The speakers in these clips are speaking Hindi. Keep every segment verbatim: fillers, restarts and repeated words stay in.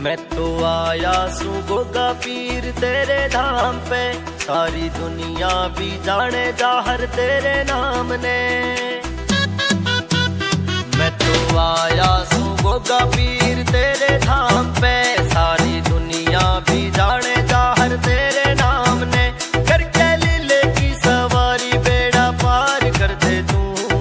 मैं तो आया सू गोगा पीर तेरे धाम पे, सारी दुनिया भी जाने जाहर तेरे नाम ने। मैं तो आया सू गोगा पीर तेरे धाम पे, सारी दुनिया भी जाने जाहर तेरे नाम ने। करके लीले की सवारी बेड़ा पार कर दे तू,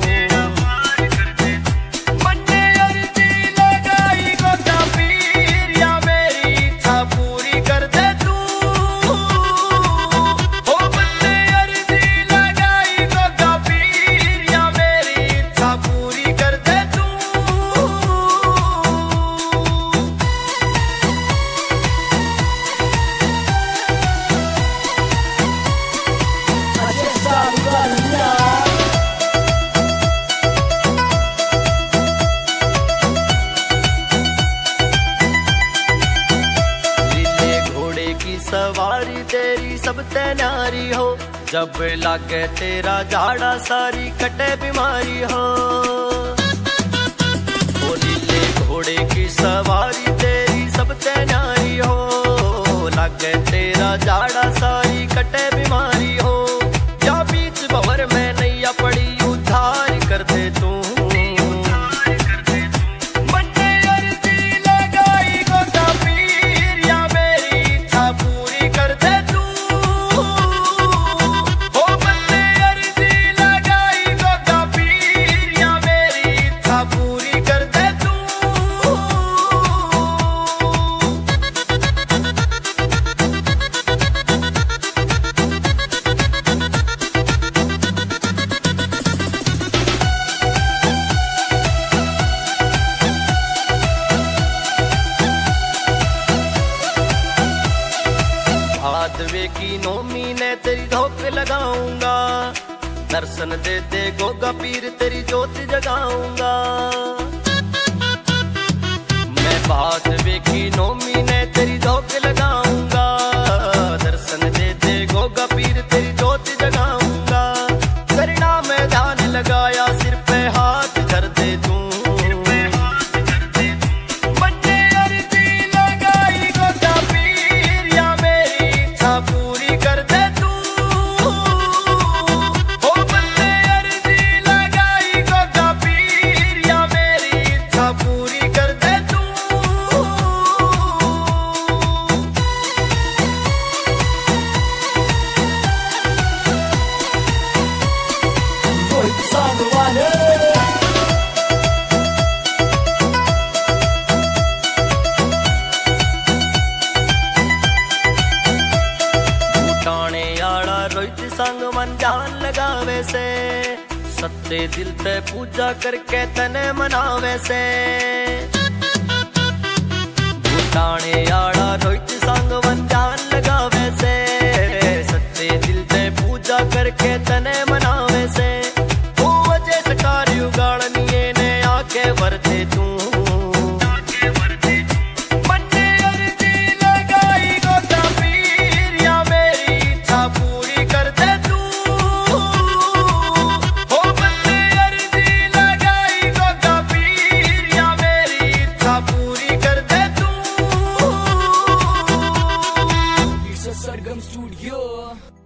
सवारी तेरी सब ते न्यारी हो। जब लागे तेरा झाड़ा सारी कटे बीमारी हो। ओ लीले घोड़े की सवारी तेरी सब ते न्यारी हो। लागे तेरा झाड़ा सारी कटे बीमारी हो। या बीच भंवर में नैया पड़ी उद्धार कर दे तू, भादवे की नौमी ने तेरी धोख लगाऊंगा। दर्शन दे दे गोगा पीर तेरी ज्योत जगाऊंगा। मैं भादवे की नौमी ने तेरी धोख लगाऊंगा। दर्शन दे दे गोगा पीर तेरी ज्योत जगाऊंगा। सरना में ध्यान लगाया सिर पे हाथ धर दे तू, संग मन जान लगावे से। सच्चे दिल ते पूजा करके तने मनावे से। भूटाने आड़ा रोहित संग मन जान लगावे से। सच्चे दिल ते पूजा करके तने मनावे से। वो वजह सकारी उगाड़निए ने आके वर दे तू, Sargam Studio.